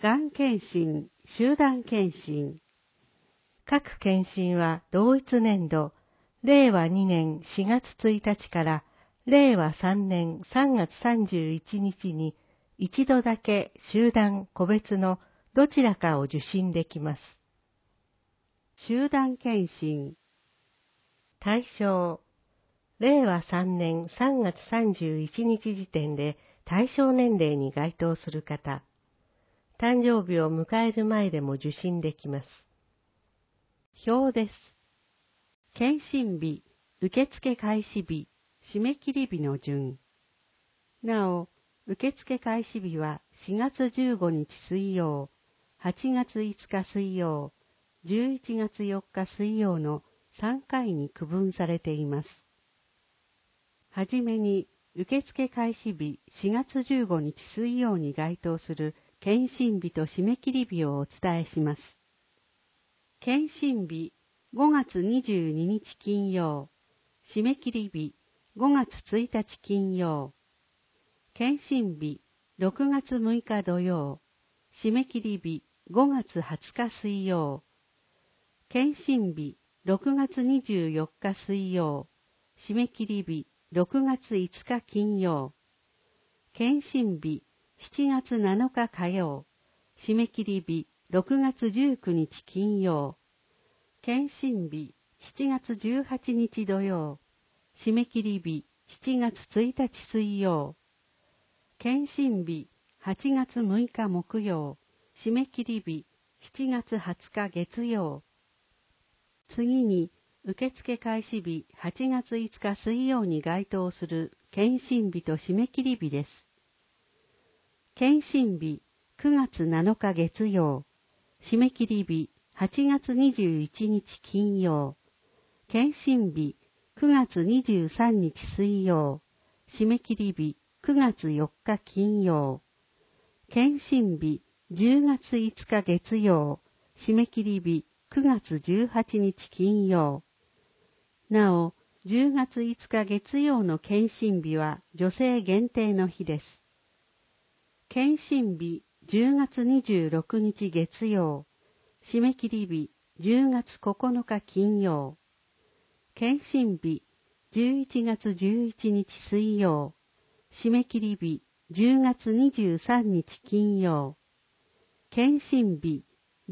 がん検診、集団検診。各検診は同一年度、令和2年4月1日から令和3年3月31日に一度だけ集団個別のどちらかを受診できます。集団検診。対象。令和3年3月31日時点で対象年齢に該当する方。誕生日を迎える前でも受診できます。表です。検診日、受付開始日、締め切り日の順。なお、受付開始日は4月15日水曜、8月5日水曜、11月4日水曜の3回に区分されています。はじめに、受付開始日4月15日水曜に該当する検診日と締め切り日をお伝えします。検診日5月22日金曜、締め切り日5月1日金曜。検診日6月6日土曜、締め切り日5月20日水曜。検診日6月24日水曜、締め切り日6月5日金曜。検診日7月7日火曜、締め切り日6月19日金曜。検診日7月18日土曜、締め切り日7月1日水曜。検診日8月6日木曜、締め切り日7月20日月曜。次に、受付開始日8月5日水曜に該当する検診日と締め切り日です。検診日9月7日月曜、締め切り日8月21日金曜。検診日9月23日水曜、締め切り日9月4日金曜。検診日10月5日月曜、締め切り日9月18日金曜。なお、10月5日月曜の検診日は女性限定の日です。検診日10月26日月曜、締め切り日10月9日金曜。検診日11月11日水曜、締め切り日10月23日金曜。検診日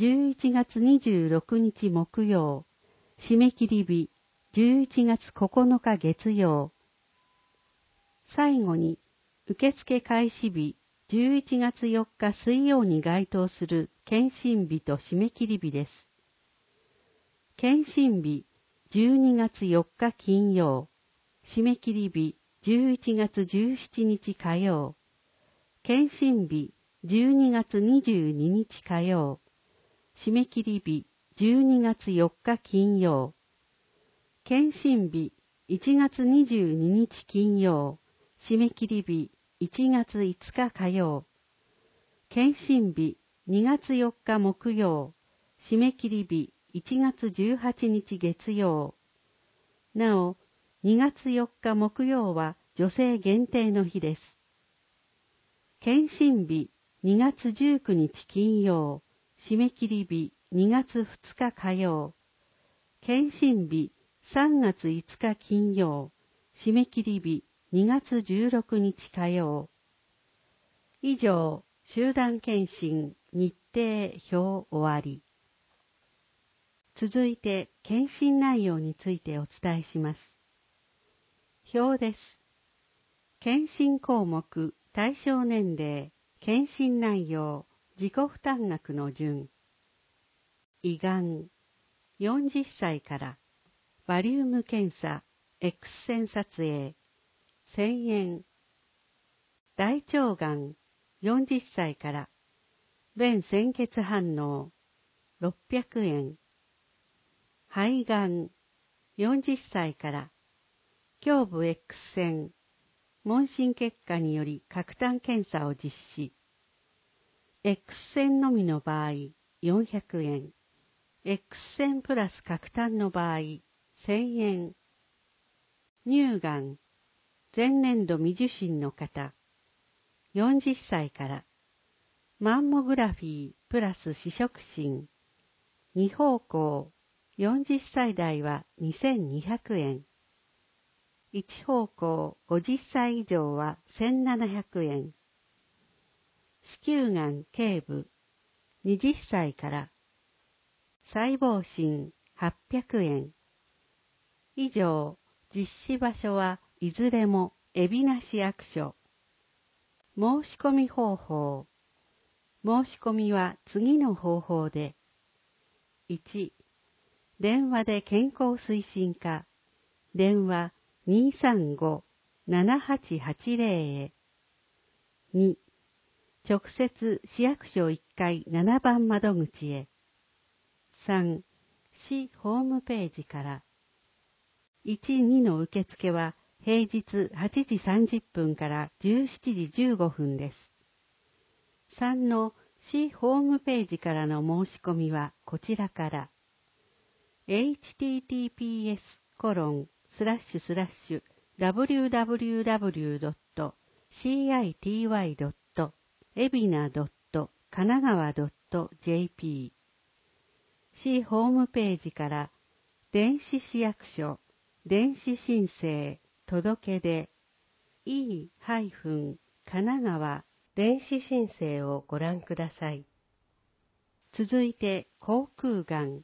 11月26日木曜、締め切り日11月9日月曜。最後に、受付開始日11月4日水曜に該当する検診日と締め切り日です。検診日12月4日金曜、締め切り日11月17日火曜。検診日12月22日火曜、締め切り日12月4日金曜。検診日1月22日金曜、締め切り日1月5日火曜。検診日2月4日木曜、締め切り日1月18日月曜。なお、2月4日木曜は女性限定の日です。検診日2月19日金曜、締め切り日2月2日火曜。検診日3月5日金曜、締め切り日2月16日火曜。以上、集団検診日程表終わり。続いて、検診内容についてお伝えします。表です。検診項目、対象年齢、検診内容、自己負担額の順。胃がん、40歳から、バリウム検査、X 線撮影、1000円。大腸がん、40歳から、便潜血反応、600円。肺がん、40歳から、胸部 X 線、問診結果により喀痰検査を実施。X 線のみの場合、400円。X 線プラス喀痰の場合、1000円。乳がん、前年度未受診の方、40歳から、 マンモグラフィープラス視触診。2方向、40歳代は2200円。1方向50歳以上は1700円。子宮がん頸部、20歳から。細胞診800円。以上、実施場所はいずれも海老名市役所。申し込み方法。申し込みは次の方法で。1、電話で健康推進課、電話 235-7880 へ。2、直接市役所1階7番窓口へ。3、市ホームページから。1、2の受付は平日8時30分から17時15分です。3の市ホームページからの申し込みはこちらから。https://www.city.ebina.kanagawa.jp 市ホームページから電子市役所電子申請届け出 E- 神奈川電子申請をご覧ください。続いて口腔がん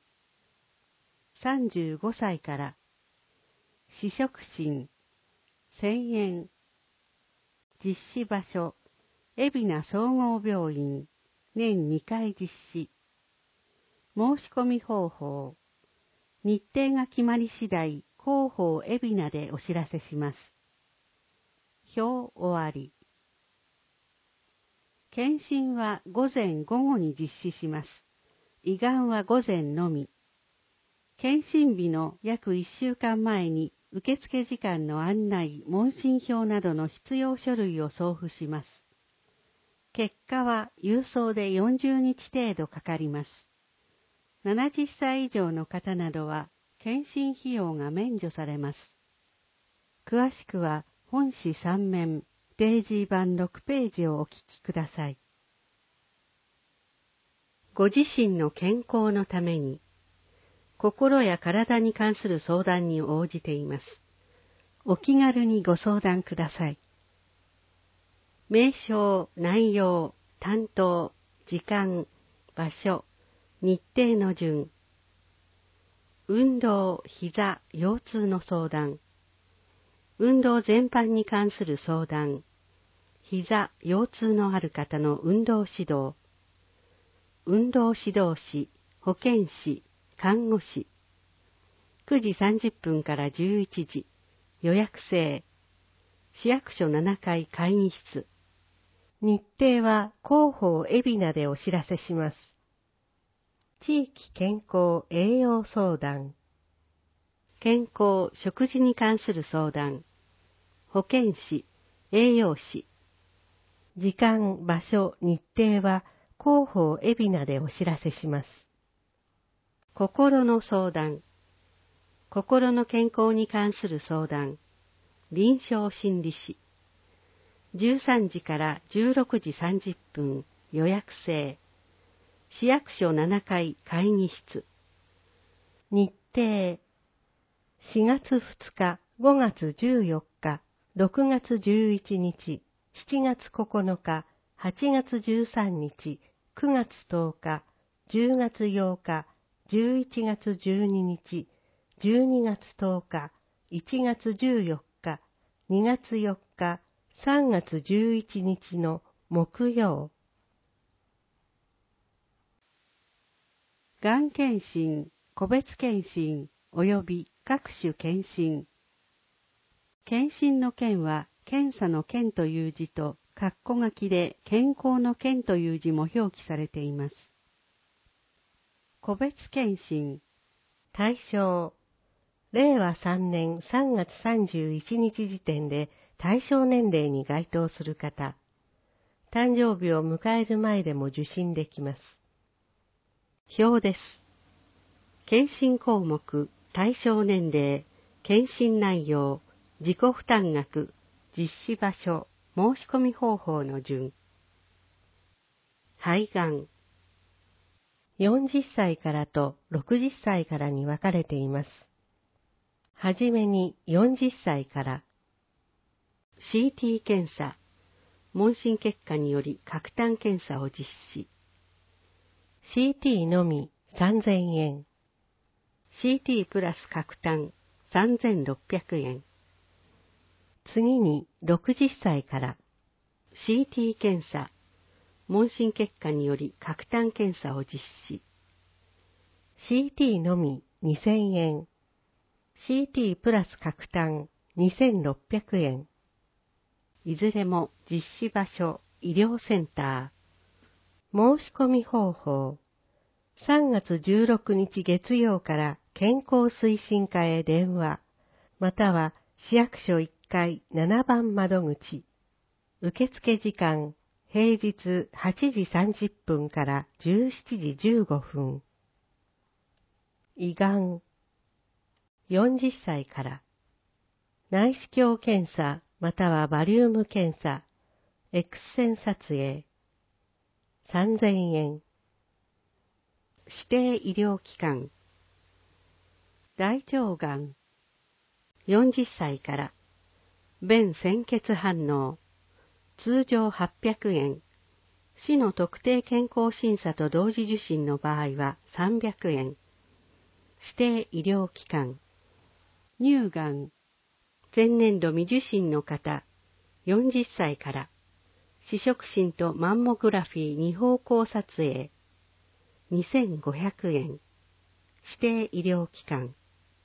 35歳から視触診1000円。実施場所海老名総合病院年2回実施。申し込み方法日程が決まり次第広報海老名でお知らせします。表終わり。検診は午前午後に実施します。胃がんは午前のみ。検診日の約1週間前に受付時間の案内、問診票などの必要書類を送付します。結果は郵送で40日程度かかります。70歳以上の方などは検診費用が免除されます。詳しくは本誌3面、ページ版6ページをお聞きください。ご自身の健康のために、心や体に関する相談に応じています。お気軽にご相談ください。名称、内容、担当、時間、場所、日程の順。運動、膝、腰痛の相談。運動全般に関する相談。膝、腰痛のある方の運動指導。運動指導士、保健師、看護師。9時30分から11時。予約制。市役所7階会議室。日程は広報海老名でお知らせします。地域健康栄養相談。健康食事に関する相談。保健師、栄養士。時間、場所、日程は広報海老名でお知らせします。心の相談。心の健康に関する相談。臨床心理士。13時から16時30分予約制。市役所7階会議室。日程。4月2日、5月14日、6月11日、7月9日、8月13日、9月10日、10月8日、11月12日、12月10日、1月14日、2月4日、3月11日の木曜。がん検診、個別検診及び各種検診。検診の検は検査の検という字と括弧書きで健康の健という字も表記されています。個別検診。対象。令和3年3月31日時点で対象年齢に該当する方。誕生日を迎える前でも受診できます。表です。検診項目、対象年齢、検診内容、自己負担額、実施場所、申し込み方法の順。 肺がん。40歳からと60歳からに分かれています。はじめに40歳から。CT 検査、問診結果により核炭検査を実施。CT のみ3000円。CT プラス核炭3600円。次に60歳から。CT 検査、問診結果により核炭検査を実施。CT のみ2000円。CT プラス核炭2600円。いずれも実施場所、医療センター。申し込み方法。3月16日月曜から健康推進課へ電話、または市役所1階7番窓口。受付時間、平日8時30分から17時15分。胃がん。40歳から。内視鏡検査、またはバリウム検査、X 線撮影。3000円。指定医療機関。大腸がん。40歳から。便潜血反応。通常800円。市の特定健康審査と同時受診の場合は300円。指定医療機関。乳がん。前年度未受診の方、40歳から。視触診とマンモグラフィー2方向撮影。2500円。指定医療機関。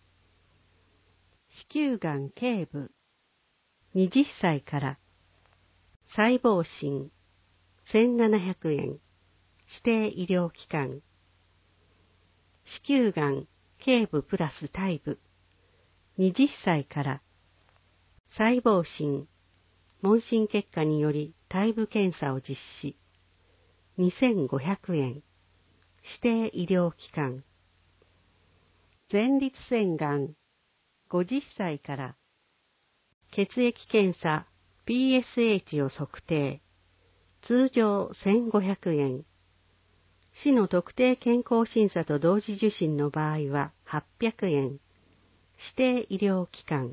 子宮がん頸部。20歳から。細胞診。1700円。指定医療機関。子宮がん頸部プラス体部。20歳から。細胞診。問診結果により体部検査を実施。2500円。指定医療機関。前立腺がん。50歳から。血液検査 PSH を測定。通常1500円。市の特定健康審査と同時受診の場合は800円。指定医療機関。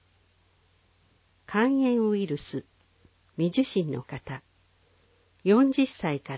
肝炎ウイルス、未受診の方。40歳から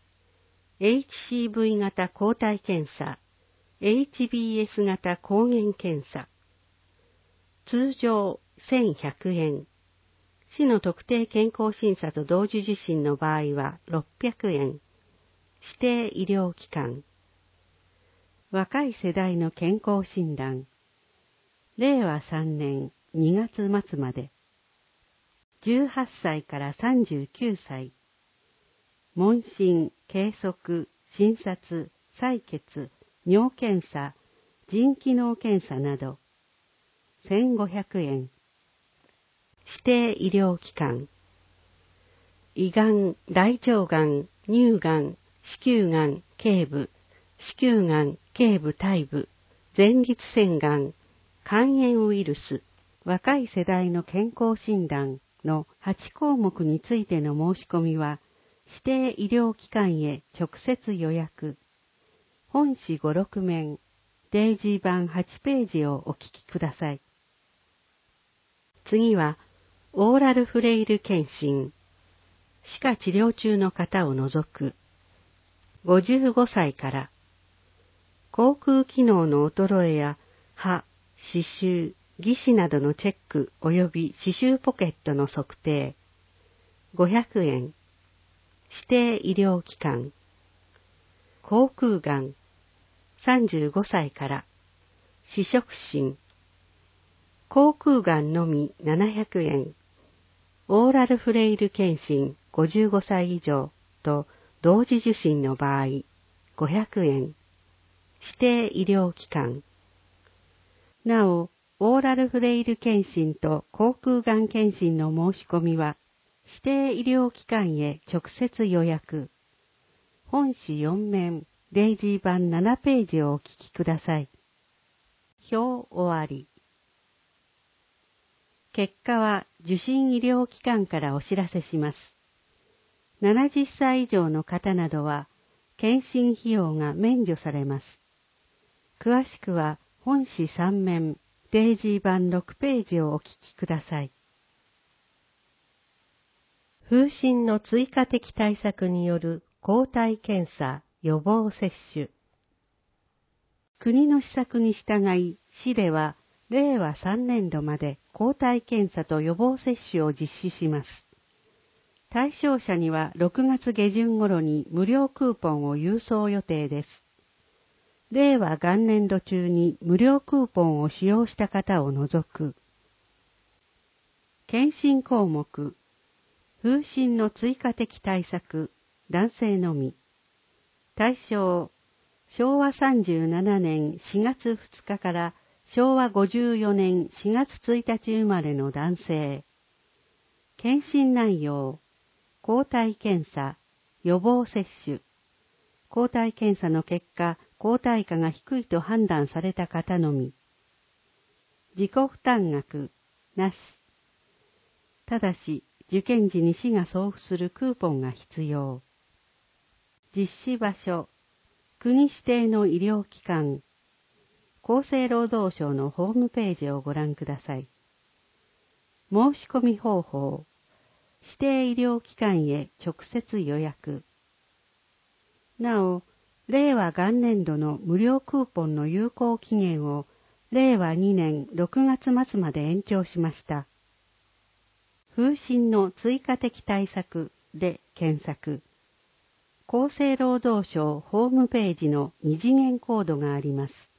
。HCV 型抗体検査、HBS 型抗原検査。通常1100円。市の特定健康審査と同時受診の場合は600円。指定医療機関。若い世代の健康診断。令和3年2月末まで。18歳から39歳。問診、計測、診察、採血、尿検査、腎機能検査など。1500円。指定医療機関。胃がん、大腸がん、乳がん、子宮がん、頸部、子宮がん、頸部体部、前立腺がん、肝炎ウイルス、若い世代の健康診断の8項目についての申し込みは、指定医療機関へ直接予約。本誌5、6面、デイジー版8ページをお聞きください。次は、オーラルフレイル検診。歯科治療中の方を除く。55歳から。口腔機能の衰えや歯、歯周、義歯などのチェック及び歯周ポケットの測定。500円。指定医療機関。口腔がん。35歳から。視触診。口腔がんのみ700円。オーラルフレイル検診55歳以上と同時受診の場合500円。指定医療機関。なお、オーラルフレイル検診と口腔がん検診の申し込みは指定医療機関へ直接予約。本誌4面、デイジー版7ページをお聞きください。表終わり。結果は受診医療機関からお知らせします。 70歳以上の方などは、検診費用が免除されます。詳しくは、本誌3面、デイジー版6ページをお聞きください。風疹の追加的対策による抗体検査予防接種。国の施策に従い、市では令和3年度まで抗体検査と予防接種を実施します。対象者には6月下旬頃に無料クーポンを郵送予定です。令和元年度中に無料クーポンを使用した方を除く。検診項目、風疹の追加的対策、男性のみ。対象、昭和37年4月2日から昭和54年4月1日生まれの男性。検診内容、抗体検査、予防接種。抗体検査の結果、抗体価が低いと判断された方のみ。自己負担額、なし。ただし、受験時に市が送付するクーポンが必要。実施場所、国指定の医療機関、厚生労働省のホームページをご覧ください。申し込み方法、指定医療機関へ直接予約。なお、令和元年度の無料クーポンの有効期限を令和2年6月末まで延長しました。風疹の追加的対策で検索。厚生労働省ホームページの2次元コードがあります。